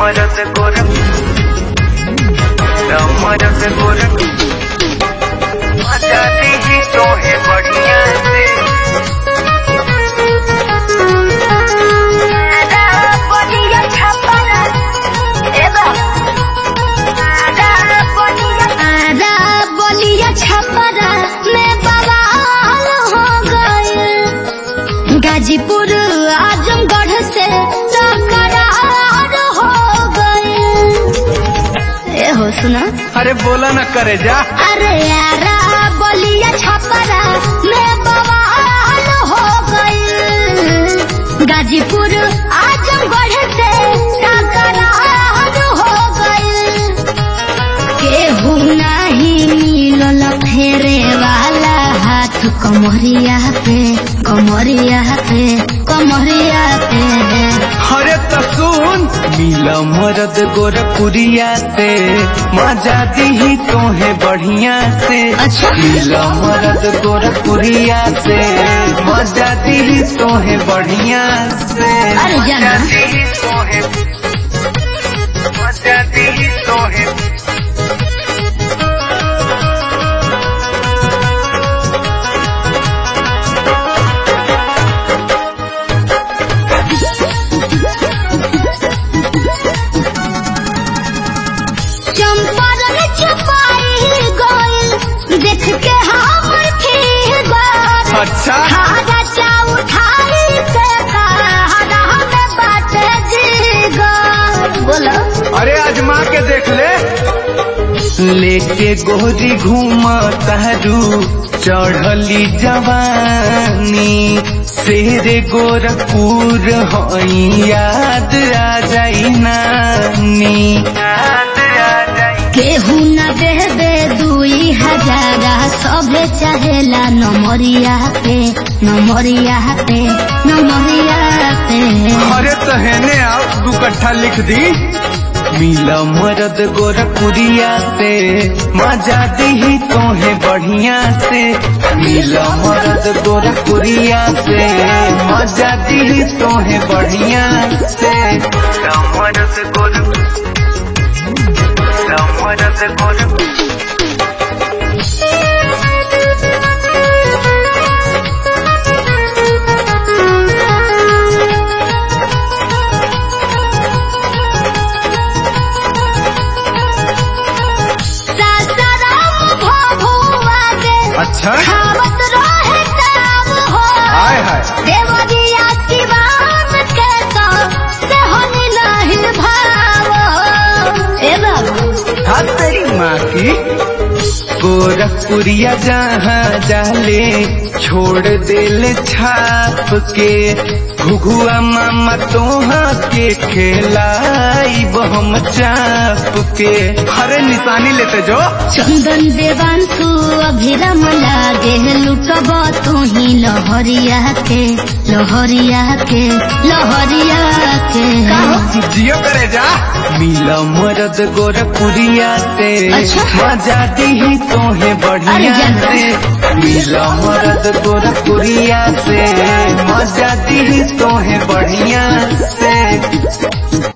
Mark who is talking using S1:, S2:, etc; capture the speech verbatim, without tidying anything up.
S1: मरद गोरख मरद गोरख जाती ही तो है बढ़िया से
S2: गाजीपुर आजमगढ़ से टकरार हो गए। ए हो सुना,
S1: अरे बोला न करे जा।
S2: अरे यारा बलिया छपरा में बवाल हो गए। गाजीपुर आजमगढ़ से टकरार हो गए। केहू नहीं मिलल फेरे वाला हाथ कमरिया पे कमरिया पे कमरिया पे।
S1: अरे तो सुन, मिला मरद गोरखपुरिया से मजा दी ही तो है बढ़िया से।
S2: अच्छा।
S1: मिला मरद गोरखपुरिया से मजा दी ही तो है बढ़िया से।
S2: अरे जाना
S1: मजा दी ही तो है, मजा दी ही तो है।
S2: चंपारण छपाई गइल देख के हमर फिगर।
S1: अच्छा।
S2: हादा चा उठाई के हादा में बाटे जीगर। बोलो।
S1: अरे आजमा के देख ले। लेके गोरी घूमा तारू चढ़ली जवानी शेर गोरखपुर हई याद आ जाई नानी। याद आ जाई।
S2: केहू न दे दे दुई हजारा सभे चाहेला नमरिया पे नमरिया पे नमरिया पे।
S1: अरे तहने आप दू कट्ठा लिख दी। मिला मरद गोरखपुरिया से मजा दी ही तो है बढ़िया से। मिला मरद गोरखपुरिया से मजा दी ही तो है बढ़िया से। मरद गोरख मरद गोरख अच्छा।
S2: खावत रहे काम हो।
S1: हाय हाय।
S2: देवरिया सिवान के तो देहनी नहीं भाव। ए बाबू।
S1: हाँ तेरी माँ की। गोरखपुरिया जहाँ जाले छोड़ देले छाप के घुघुआ मामा तोहा के खेलाई हम चाप के। अरे निशानी लेते जो।
S2: चंदन देवांशु अभिरम लागे लुटब तू ही लहरिया के लहरिया के लहरिया के।
S1: जियो करे जा। मिला मरद गोरखपुरिया से
S2: अच्छा।
S1: मजा दी ही तो है बढ़िया से। मिला मरद गोरखपुरिया से मजा दी ही तो है बढ़िया से।